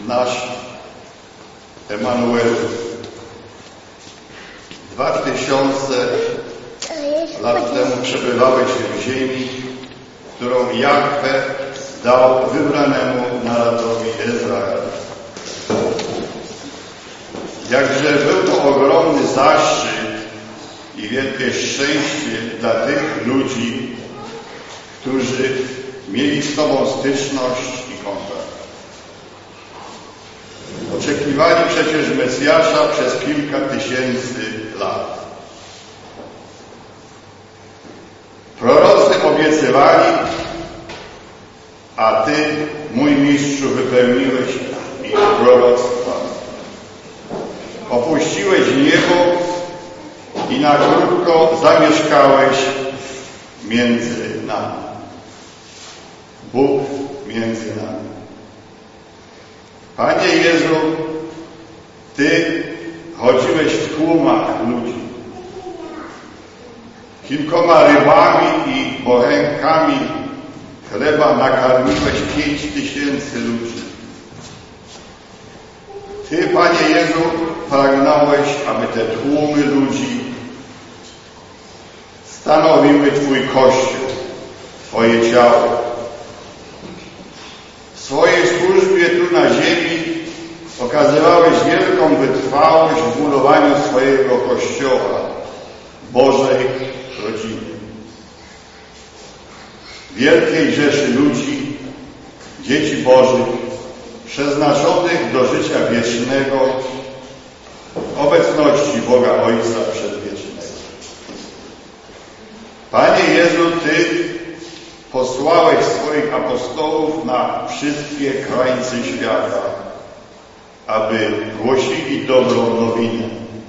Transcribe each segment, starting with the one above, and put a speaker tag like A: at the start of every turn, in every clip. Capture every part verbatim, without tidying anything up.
A: nasz Emanuelu. Dwa tysiące lat temu przebywałeś w ziemi, którą Jahwe dał wybranemu narodowi Izrael. Jakże był to ogromny zaszczyt i wielkie szczęście dla tych ludzi, którzy mieli z Tobą styczność i kontakt. Oczekiwali przecież Mesjasza przez kilka tysięcy lat. Prorocy obiecywali, a Ty, mój mistrzu, wypełniłeś ich proroctwa. Opuściłeś niebo i na krótko zamieszkałeś między nami. Bóg między nami. Panie Jezu, Ty chodziłeś w tłumach ludzi. Kilkoma rybami i bochenkami chleba nakarmiłeś pięć tysięcy ludzi. Ty, Panie Jezu, pragnąłeś, aby te tłumy ludzi stanowiły Twój Kościół, Twoje ciało. W swojej służbie tu na ziemi okazywałeś wielką wytrwałość w budowaniu swojego Kościoła, Bożej rodziny. Wielkiej rzeszy ludzi, dzieci Bożych, przeznaczonych do życia wiecznego, obecności Boga Ojca przedwiecznego. Panie Jezu, Ty posłałeś swoich apostołów na wszystkie krańce świata, aby głosili dobrą nowinę.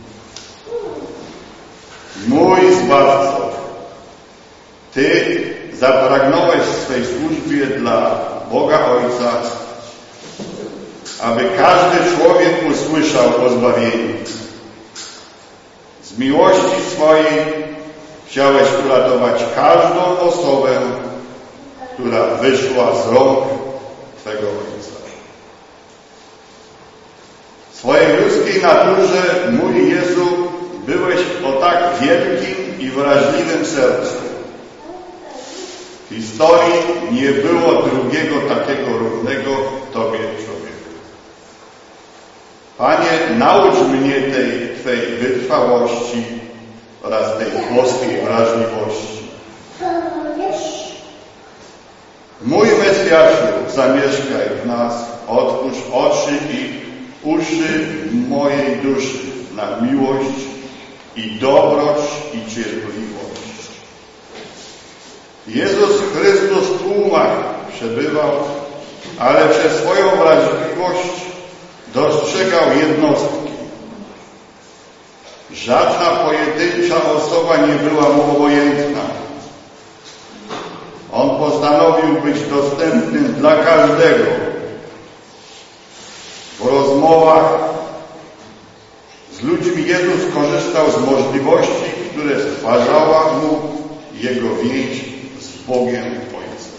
A: Mój Zbawco, Ty zapragnąłeś w swej służbie dla Boga Ojca, aby każdy człowiek usłyszał o zbawieniu. Z miłości swojej chciałeś uratować każdą osobę, która wyszła z rąk Twego Ojca. W swojej ludzkiej naturze, mój Jezu, byłeś o tak wielkim i wrażliwym sercu. W historii nie było drugiego takiego równego Tobie człowieka. Panie, naucz mnie tej Twej wytrwałości oraz tej boskiej wrażliwości. Mój Mesjaszu, zamieszkaj w nas, otwórz oczy i uszy mojej duszy na miłość i dobroć i cierpliwość. Jezus Chrystus w tłumach przebywał, ale przez swoją wrażliwość dostrzegał jednostki. Żadna pojedyncza osoba nie była mu obojętna. On postanowił być dostępnym dla każdego. W rozmowach z ludźmi Jezus korzystał z możliwości, które stwarzała mu jego więź z Bogiem Ojcem.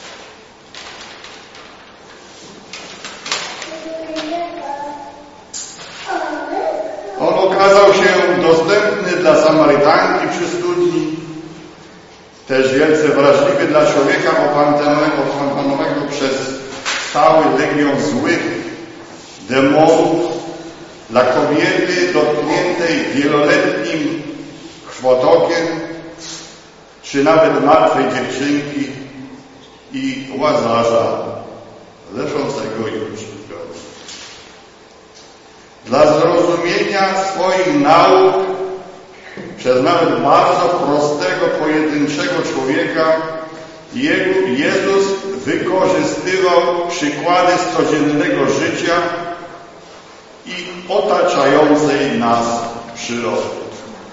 A: On okazał się dostępny dla Samarytanki przy studni, też wielce wrażliwy dla człowieka opanowanego przez cały legion złych demonów, dla kobiety dotkniętej wieloletnim krwotokiem, czy nawet martwej dziewczynki i Łazarza leżącego już w grobie. Dla zrozumienia swoich nauk przez nawet bardzo prostego, pojedynczego człowieka Jezus wykorzystywał przykłady z codziennego życia i otaczającej nas przyrody.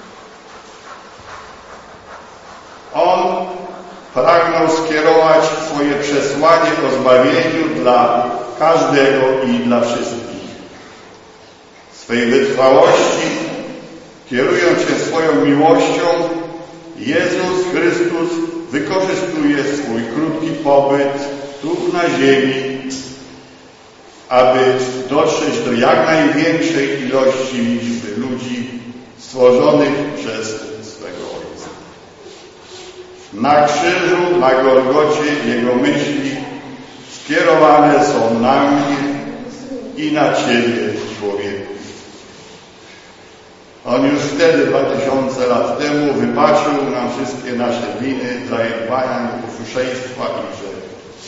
A: On pragnął skierować swoje przesłanie o zbawieniu dla każdego i dla wszystkich. W swej wytrwałości, kierując się swoją miłością, Jezus Chrystus wykorzystuje swój krótki pobyt tu na ziemi, aby dotrzeć do jak największej ilości liczby ludzi stworzonych przez swego Ojca. Na krzyżu, na Golgocie Jego myśli skierowane są na mnie i na Ciebie, człowieku. On już wtedy, dwa tysiące lat temu, wybaczył nam wszystkie nasze winy, zaniedbania, nieposłuszeństwa i grzechy.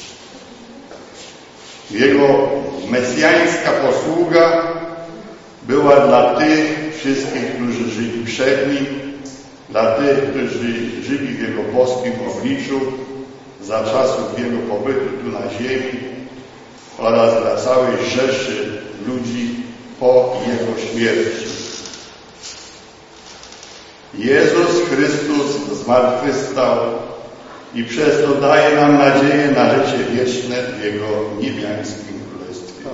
A: Jego mesjańska posługa była dla tych wszystkich, którzy żyli przed Nim, dla tych, którzy żyli w Jego boskim obliczu za czasów Jego pobytu tu na ziemi oraz dla całej rzeszy ludzi po Jego śmierci. Jezus Chrystus zmartwychwstał i przez to daje nam nadzieję na życie wieczne w Jego niebiańskim Królestwie.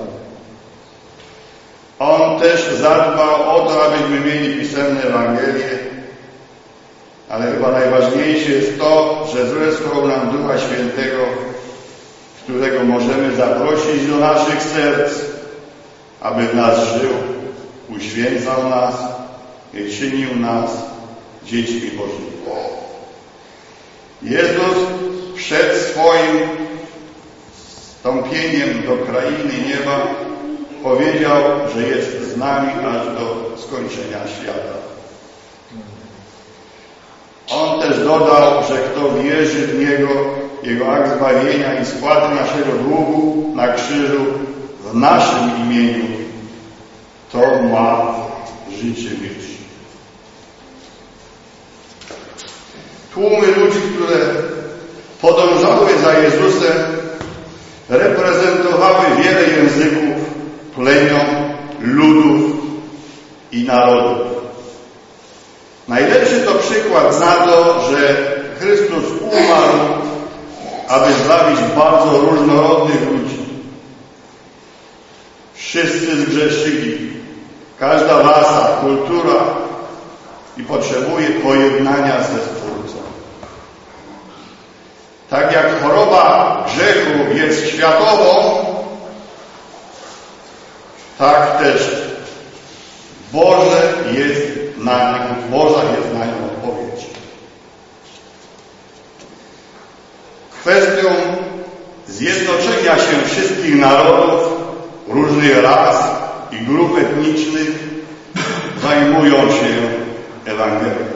A: On też zadbał o to, abyśmy mieli pisemne Ewangelie, ale chyba najważniejsze jest to, że zesłał nam Ducha Świętego, którego możemy zaprosić do naszych serc, aby w nas żył, uświęcał nas i czynił nas dziećmi Bożymi. Jezus przed swoim wstąpieniem do krainy nieba powiedział, że jest z nami aż do skończenia świata. On też dodał, że kto wierzy w Niego, Jego akt zbawienia i spłaty naszego długu na krzyżu w naszym imieniu, to ma życie wieczne. Tłumy ludzi, które podążały za Jezusem, reprezentowały wiele języków, plemion, ludów i narodów. Najlepszy to przykład na to, że Chrystus umarł, aby zbawić bardzo różnorodnych ludzi. Wszyscy zgrzeszyli, każda rasa, kultura i potrzebuje pojednania ze Stwórcą. Tak jak choroba grzechu jest światową, tak też Boże jest na nią, Boża jest na nią odpowiedź. Kwestią zjednoczenia się wszystkich narodów, różnych ras i grup etnicznych zajmują się Ewangelią.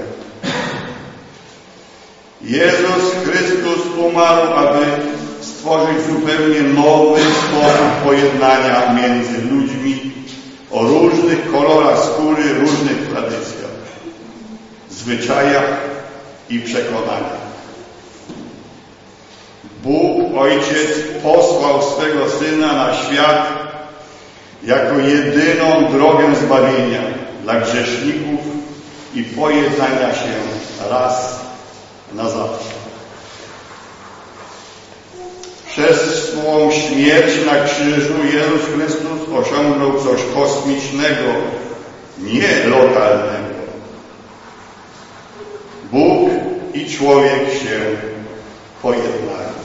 A: Jezus Chrystus umarł, aby stworzyć zupełnie nowy sposób pojednania między ludźmi o różnych kolorach skóry, różnych tradycjach, zwyczajach i przekonaniach. Bóg Ojciec posłał swego Syna na świat jako jedyną drogę zbawienia dla grzeszników i pojednania się raz na zawsze. Przez swą śmierć na krzyżu Jezus Chrystus osiągnął coś kosmicznego, nie lokalnego. Bóg i człowiek się pojednają.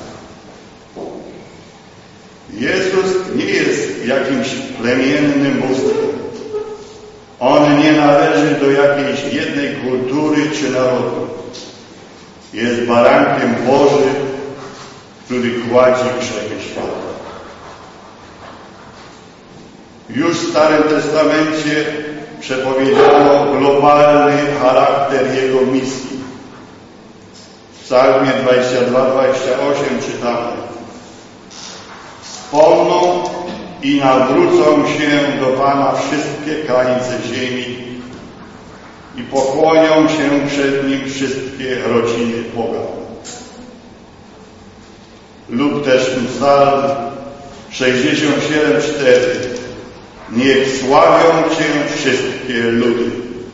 A: Jezus nie jest jakimś plemiennym bóstwem. On nie należy do jakiejś jednej kultury czy narodu. Jest barankiem Bożym, który gładzi grzechy świata. Już w Starym Testamencie przepowiedziano globalny charakter Jego misji. W Psalmie dwudziestym drugim dwudziestym ósmym czytamy: wspomną i nawrócą się do Pana wszystkie krańce ziemi i pokłonią się przed Nim wszystkie rodziny pogan. Lub też Psalm sześćdziesiąt siedem cztery: niech sławią Cię wszystkie ludy.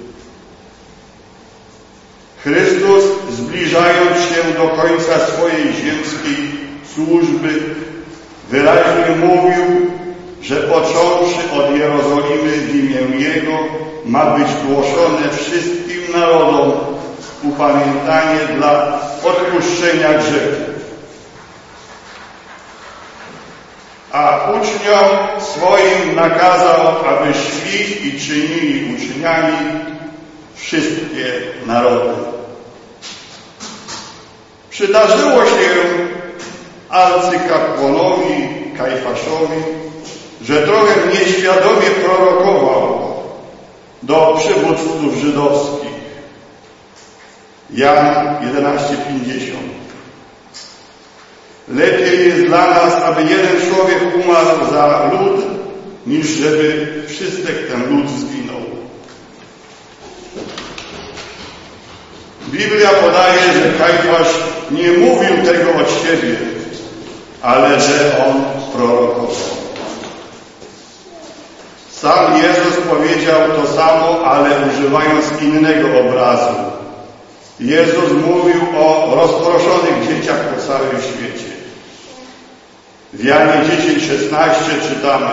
A: Chrystus, zbliżając się do końca swojej ziemskiej służby, wyraźnie mówił, że począwszy od Jerozolimy w imię Jego ma być głoszone wszystkim narodom upamiętanie dla odpuszczenia grzechów. a uczniom swoim nakazał, aby szli i czynili uczniami wszystkie narody. Przydarzyło się arcykapłanowi Kajfaszowi, że trochę nieświadomie prorokował do przywódców żydowskich. Jan jedenaście pięćdziesiąt. Lepiej jest dla nas, aby jeden człowiek umarł za lud, niż żeby wszystek ten lud zginął. Biblia podaje, że Kajfasz nie mówił tego od siebie, ale że on prorokował. Sam Jezus powiedział to samo, ale używając innego obrazu. Jezus mówił o rozproszonych dzieciach po całym świecie. W Janie dziesięć szesnaście czytamy: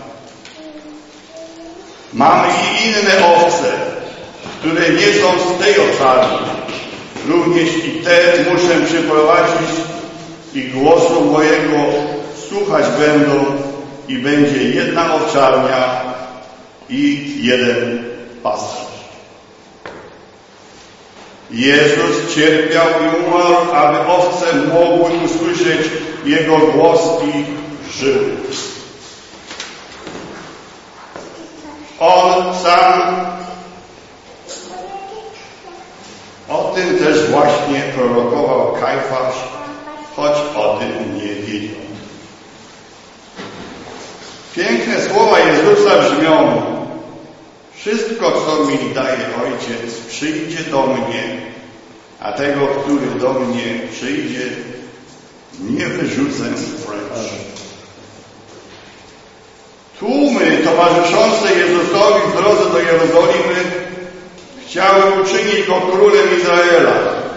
A: mamy i inne owce, które nie są z tej owczarni. Również i te muszę przyprowadzić i głosu mojego słuchać będą i będzie jedna owczarnia i jeden pasterz. Jezus cierpiał i umarł, aby owce mogły usłyszeć Jego głos i żyły. On sam o tym też właśnie prorokował Kajfasz, choć o tym nie wiedział. Piękne słowa Jezusa brzmią: wszystko, co mi daje Ojciec, przyjdzie do mnie, a tego, który do mnie przyjdzie, nie wyrzucę precz. Tłumy towarzyszące Jezusowi w drodze do Jerozolimy chciały uczynić Go królem Izraela.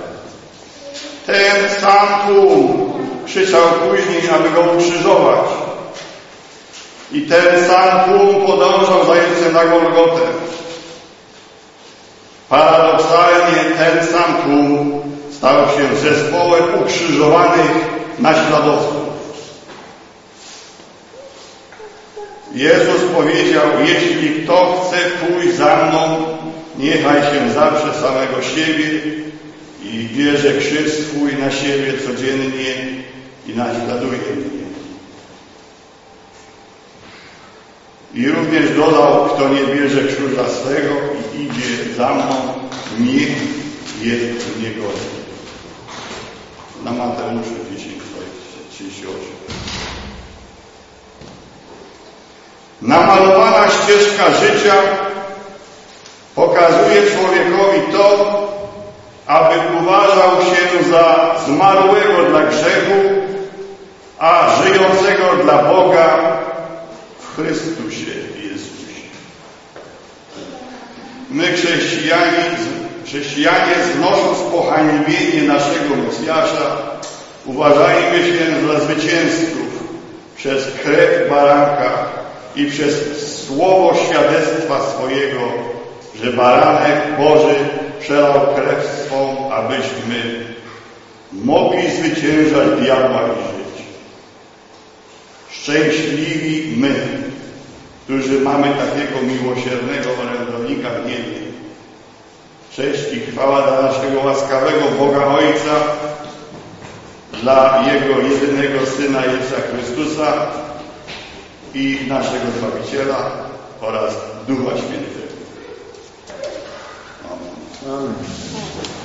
A: Ten sam tłum krzyczał później, aby Go ukrzyżować. I ten sam tłum podążał za Jezusem na Golgotę. Paradoksalnie ten sam tłum stał się zespołem ukrzyżowanych naśladowców. Jezus powiedział: jeśli kto chce pójść za mną, niechaj się zaprze samego siebie i bierze krzyż swój na siebie codziennie i naśladuje mnie. I również dodał: kto nie bierze krzyża swego i idzie za mną, niech jest niegodny. Na Mateusza dziesięć trzydzieści osiem. Namalowana ścieżka życia pokazuje człowiekowi to, aby uważał się za zmarłego dla grzechu, a żyjącego dla Boga w Chrystusie Jezusie. My chrześcijanie, chrześcijanie znosząc pohańbienie naszego Mesjasza, uważajmy się za zwycięzców przez krew baranka i przez słowo świadectwa swojego, że baranek Boży przelał krew swą, abyśmy mogli zwyciężać diabła i żyć. Szczęśliwi my, którzy mamy takiego miłosiernego orędownika w niebie. Cześć i chwała dla naszego łaskawego Boga Ojca, dla Jego jedynego Syna Jezusa Chrystusa i naszego Zbawiciela oraz Ducha Świętego. Amen. Amen.